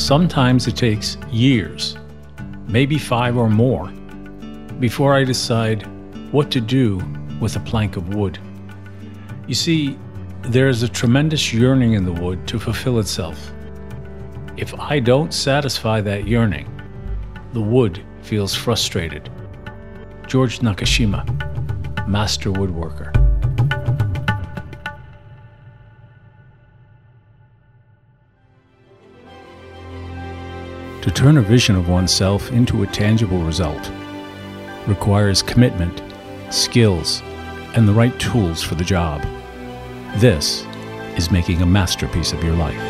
Sometimes it takes years, maybe 5 or more, before I decide what to do with a plank of wood. You see, there is a tremendous yearning in the wood to fulfill itself. If I don't satisfy that yearning, the wood feels frustrated. George Nakashima, master woodworker. To turn a vision of oneself into a tangible result requires commitment, skills, and the right tools for the job. This is making a masterpiece of your life.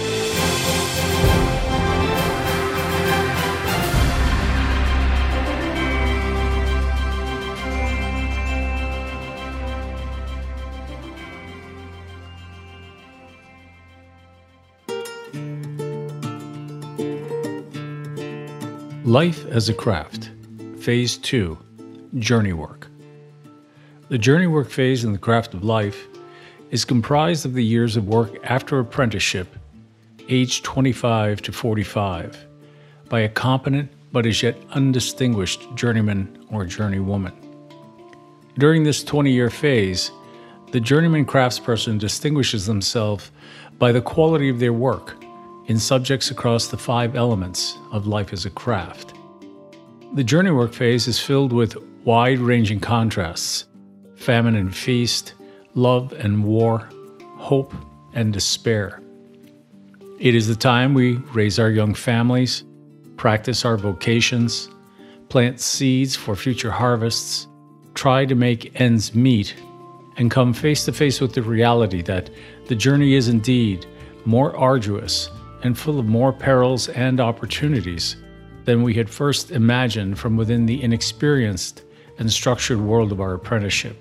Life as a Craft, Phase 2, Journey Work. The journey work phase in the craft of life is comprised of the years of work after apprenticeship, aged 25 to 45, by a competent but as yet undistinguished journeyman or journeywoman. During this 20-year phase, the journeyman craftsperson distinguishes themselves by the quality of their work in subjects across the 5 elements of life as a craft. The journey work phase is filled with wide-ranging contrasts: famine and feast, love and war, hope and despair. It is the time we raise our young families, practice our vocations, plant seeds for future harvests, try to make ends meet, and come face to face with the reality that the journey is indeed more arduous and full of more perils and opportunities than we had first imagined from within the inexperienced and structured world of our apprenticeship.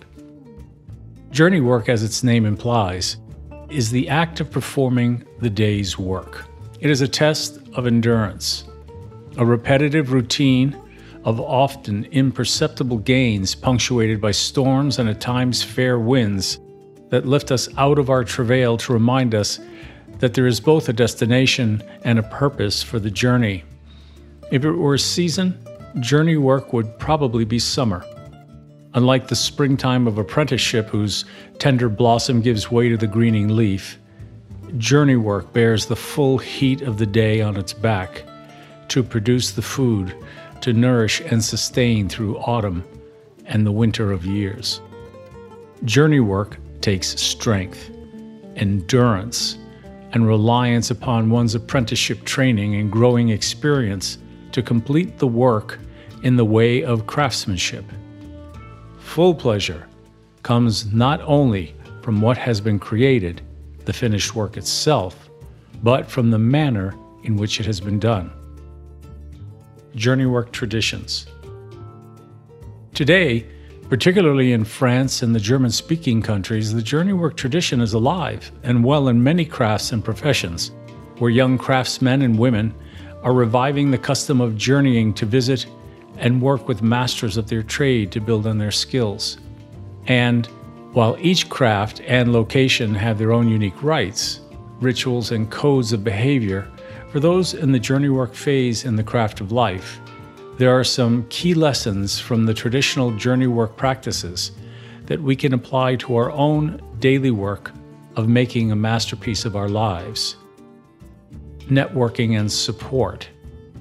Journey work, as its name implies, is the act of performing the day's work. It is a test of endurance, a repetitive routine of often imperceptible gains punctuated by storms and at times fair winds that lift us out of our travail to remind us that there is both a destination and a purpose for the journey. If it were a season, journey work would probably be summer. Unlike the springtime of apprenticeship, whose tender blossom gives way to the greening leaf, journey work bears the full heat of the day on its back to produce the food to nourish and sustain through autumn and the winter of years. Journey work takes strength, endurance, and reliance upon one's apprenticeship training and growing experience to complete the work in the way of craftsmanship. Full pleasure comes not only from what has been created, the finished work itself, but from the manner in which it has been done. Journey work traditions. Today, particularly in France and the German-speaking countries, the journey work tradition is alive and well in many crafts and professions, where young craftsmen and women are reviving the custom of journeying to visit and work with masters of their trade to build on their skills. And while each craft and location have their own unique rites, rituals, and codes of behavior, for those in the journey work phase in the craft of life, there are some key lessons from the traditional journey work practices that we can apply to our own daily work of making a masterpiece of our lives. Networking and support.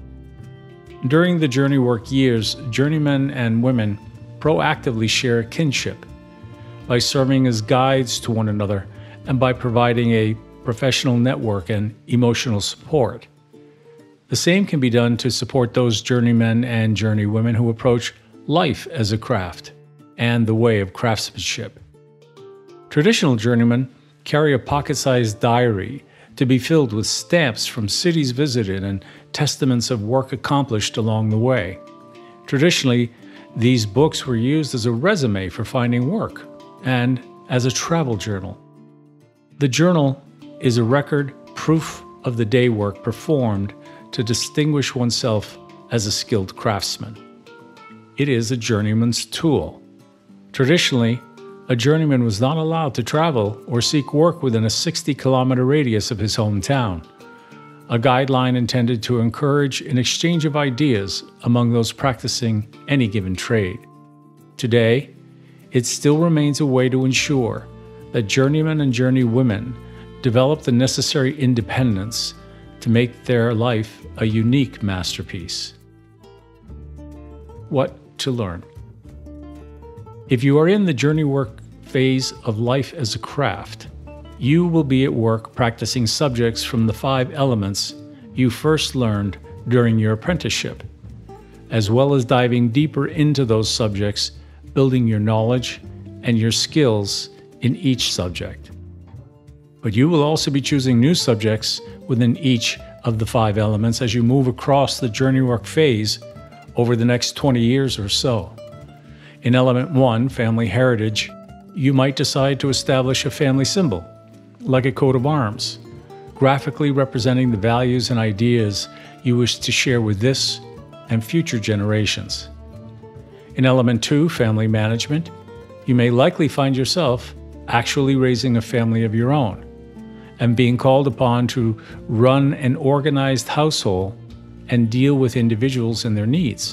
During the journey work years, journeymen and women proactively share kinship by serving as guides to one another and by providing a professional network and emotional support. The same can be done to support those journeymen and journeywomen who approach life as a craft and the way of craftsmanship. Traditional journeymen carry a pocket-sized diary to be filled with stamps from cities visited and testaments of work accomplished along the way. Traditionally, these books were used as a resume for finding work and as a travel journal. The journal is a record proof of the day work performed to distinguish oneself as a skilled craftsman. It is a journeyman's tool. Traditionally, a journeyman was not allowed to travel or seek work within a 60-kilometer radius of his hometown. a guideline intended to encourage an exchange of ideas among those practicing any given trade. Today, it still remains a way to ensure that journeymen and journeywomen develop the necessary independence to make their life a unique masterpiece. What to learn? If you are in the journey work phase of life as a craft, you will be at work practicing subjects from the 5 elements you first learned during your apprenticeship, as well as diving deeper into those subjects, building your knowledge and your skills in each subject. But you will also be choosing new subjects within each of the 5 elements as you move across the journey work phase over the next 20 years or so. In Element 1, Family Heritage, you might decide to establish a family symbol, like a coat of arms, graphically representing the values and ideas you wish to share with this and future generations. In Element 2, Family Management, you may likely find yourself actually raising a family of your own and being called upon to run an organized household and deal with individuals and their needs.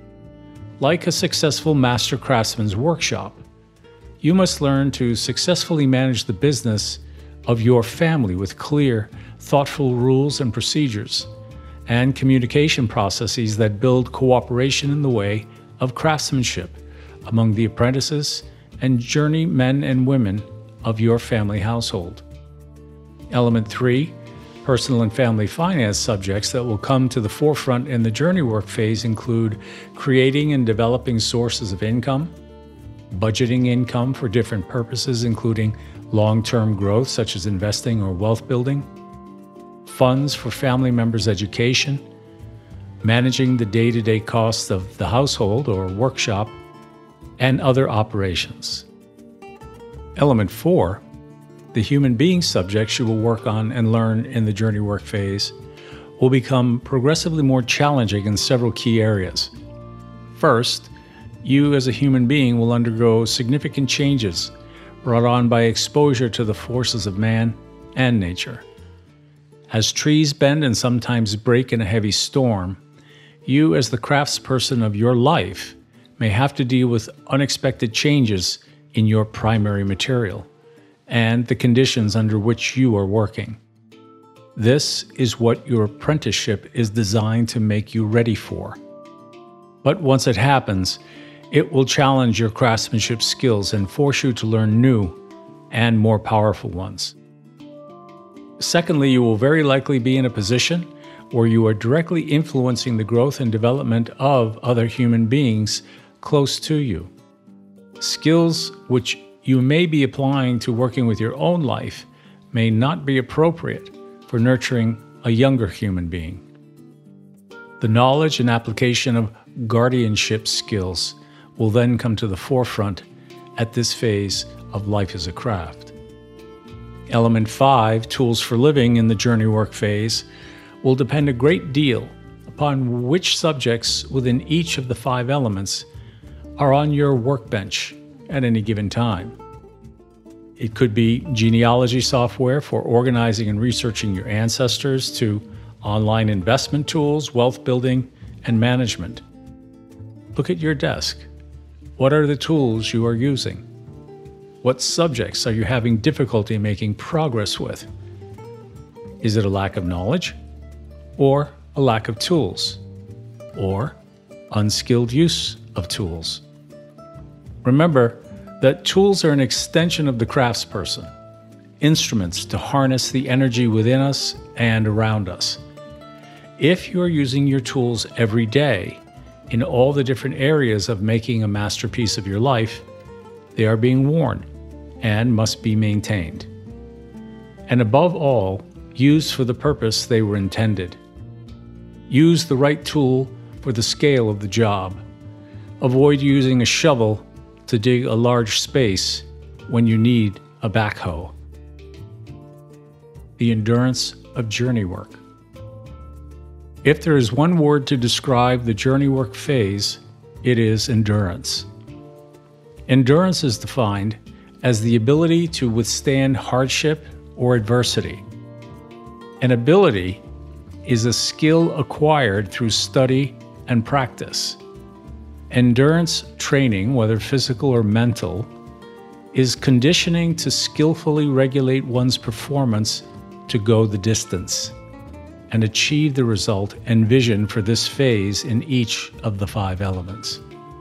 Like a successful master craftsman's workshop, you must learn to successfully manage the business of your family with clear, thoughtful rules and procedures, and communication processes that build cooperation in the way of craftsmanship among the apprentices and journeymen and women of your family household. Element 3, personal and family finance subjects that will come to the forefront in the journey work phase include creating and developing sources of income, budgeting income for different purposes including long-term growth such as investing or wealth building, funds for family members' education, managing the day-to-day costs of the household or workshop, and other operations. Element 4, the human being subjects you will work on and learn in the journey work phase, will become progressively more challenging in several key areas. First, you as a human being will undergo significant changes brought on by exposure to the forces of man and nature. As trees bend and sometimes break in a heavy storm, you as the craftsperson of your life may have to deal with unexpected changes in your primary material and the conditions under which you are working. This is what your apprenticeship is designed to make you ready for. But once it happens, it will challenge your craftsmanship skills and force you to learn new and more powerful ones. Secondly, you will very likely be in a position where you are directly influencing the growth and development of other human beings close to you. Skills which you may be applying to working with your own life may not be appropriate for nurturing a younger human being. The knowledge and application of guardianship skills will then come to the forefront at this phase of life as a craft. Element 5, Tools for Living in the journey work phase, will depend a great deal upon which subjects within each of the 5 elements are on your workbench at any given time. It could be genealogy software for organizing and researching your ancestors to online investment tools, wealth building, and management. Look at your desk. What are the tools you are using? What subjects are you having difficulty making progress with? Is it a lack of knowledge? Or a lack of tools? Or unskilled use of tools? Remember that tools are an extension of the craftsperson, instruments to harness the energy within us and around us. If you're using your tools every day in all the different areas of making a masterpiece of your life, they are being worn and must be maintained. And above all, used for the purpose they were intended. Use the right tool for the scale of the job. Avoid using a shovel to dig a large space when you need a backhoe. The endurance of journey work. If there is one word to describe the journey work phase, it is endurance. Endurance is defined as the ability to withstand hardship or adversity, an ability is a skill acquired through study and practice. Endurance training, whether physical or mental, is conditioning to skillfully regulate one's performance to go the distance and achieve the result envisioned for this phase in each of the 5 elements.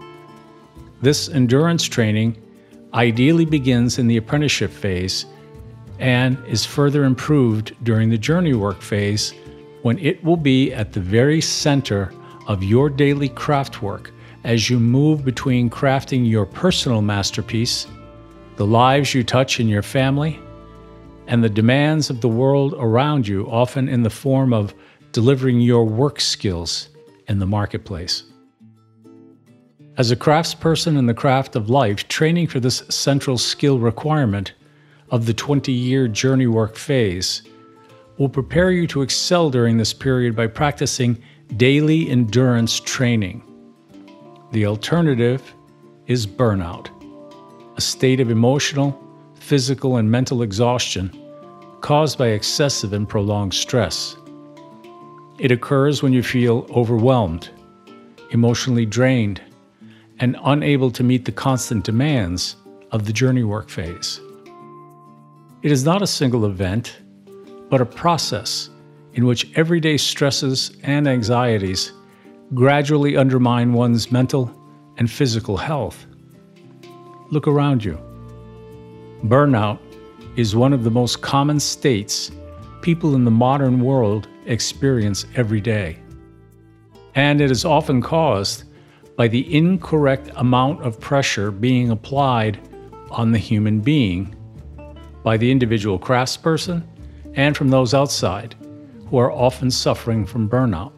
This endurance training ideally begins in the apprenticeship phase and is further improved during the journey work phase, when it will be at the very center of your daily craft work as you move between crafting your personal masterpiece, the lives you touch in your family, and the demands of the world around you, often in the form of delivering your work skills in the marketplace. As a craftsperson in the craft of life, training for this central skill requirement of the 20-year journey work phase will prepare you to excel during this period by practicing daily endurance training. The alternative is burnout, a state of emotional, physical, and mental exhaustion caused by excessive and prolonged stress. It occurs when you feel overwhelmed, emotionally drained, and unable to meet the constant demands of the journey work phase. It is not a single event, but a process in which everyday stresses and anxieties gradually undermine one's mental and physical health. Look around you. Burnout is one of the most common states people in the modern world experience every day. And it is often caused by the incorrect amount of pressure being applied on the human being by the individual craftsperson and from those outside who are often suffering from burnout.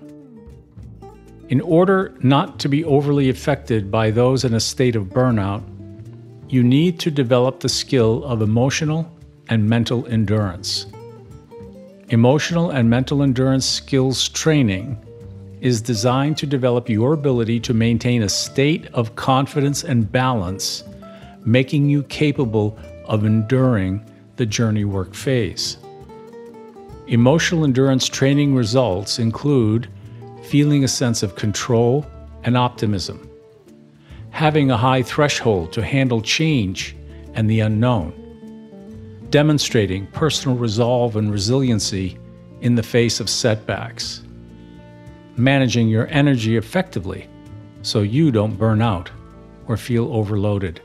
In order not to be overly affected by those in a state of burnout, you need to develop the skill of emotional and mental endurance. Emotional and mental endurance skills training is designed to develop your ability to maintain a state of confidence and balance, making you capable of enduring the journey work phase. Emotional endurance training results include feeling a sense of control and optimism, having a high threshold to handle change and the unknown, demonstrating personal resolve and resiliency in the face of setbacks, managing your energy effectively so you don't burn out or feel overloaded.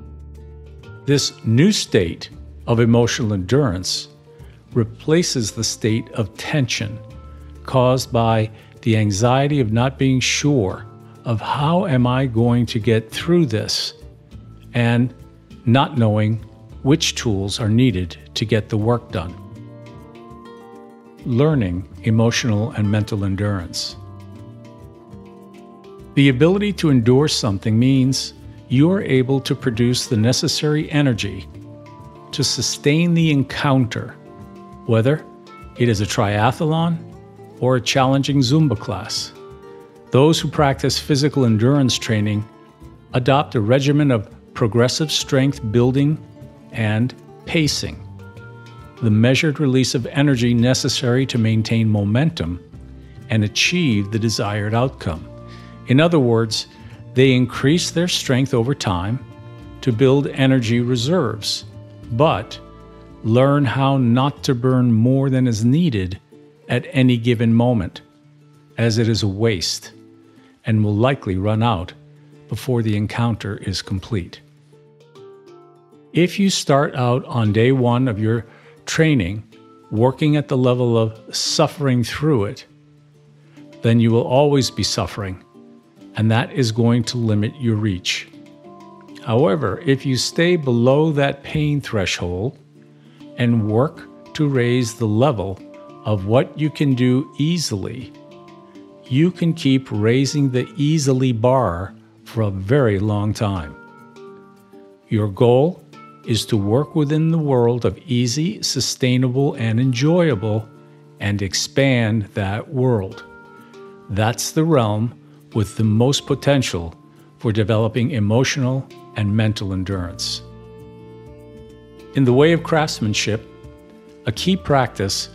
This new state of emotional endurance replaces the state of tension caused by the anxiety of not being sure of how am I going to get through this, and not knowing which tools are needed to get the work done. Learning emotional and mental endurance. The ability to endure something means you are able to produce the necessary energy to sustain the encounter, whether it is a triathlon or a challenging Zumba class. Those who practice physical endurance training adopt a regimen of progressive strength building and pacing, the measured release of energy necessary to maintain momentum and achieve the desired outcome. In other words, they increase their strength over time to build energy reserves, but learn how not to burn more than is needed at any given moment, as it is a waste and will likely run out before the encounter is complete. If you start out on day one of your training working at the level of suffering through it, then you will always be suffering, and that is going to limit your reach. However, if you stay below that pain threshold and work to raise the level of what you can do easily, you can keep raising the easily bar for a very long time. Your goal is to work within the world of easy, sustainable, and enjoyable, and expand that world. That's the realm with the most potential for developing emotional and mental endurance. In the way of craftsmanship, a key practice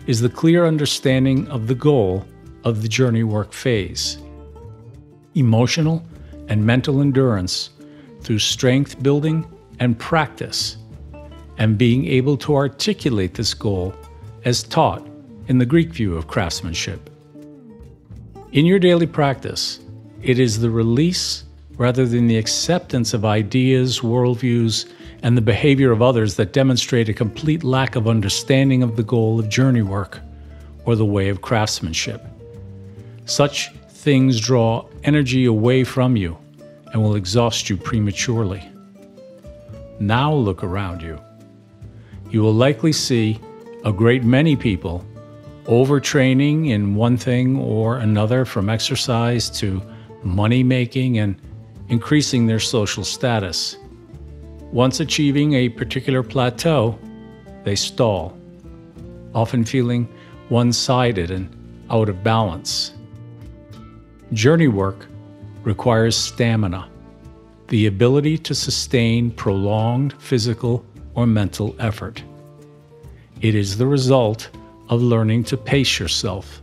is the clear understanding of the goal of the journey work phase. Emotional and mental endurance through strength building and practice, and being able to articulate this goal as taught in the Greek view of craftsmanship. In your daily practice, it is the release rather than the acceptance of ideas, worldviews, and the behavior of others that demonstrate a complete lack of understanding of the goal of journey work or the way of craftsmanship. Such things draw energy away from you and will exhaust you prematurely. Now look around you. You will likely see a great many people overtraining in one thing or another, from exercise to money making and increasing their social status. Once achieving a particular plateau, they stall, often feeling one-sided and out of balance. Journey work requires stamina, the ability to sustain prolonged physical or mental effort. It is the result of learning to pace yourself.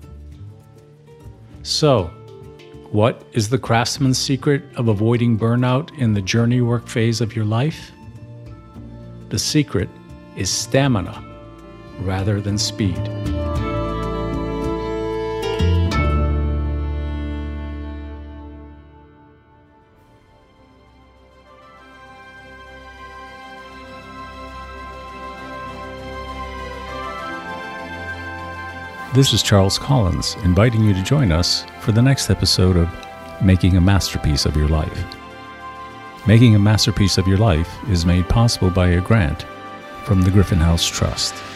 So, what is the craftsman's secret of avoiding burnout in the journey work phase of your life? The secret is stamina rather than speed. This is Charles Collins, inviting you to join us for the next episode of Making a Masterpiece of Your Life. Making a Masterpiece of Your Life is made possible by a grant from the Griffin House Trust.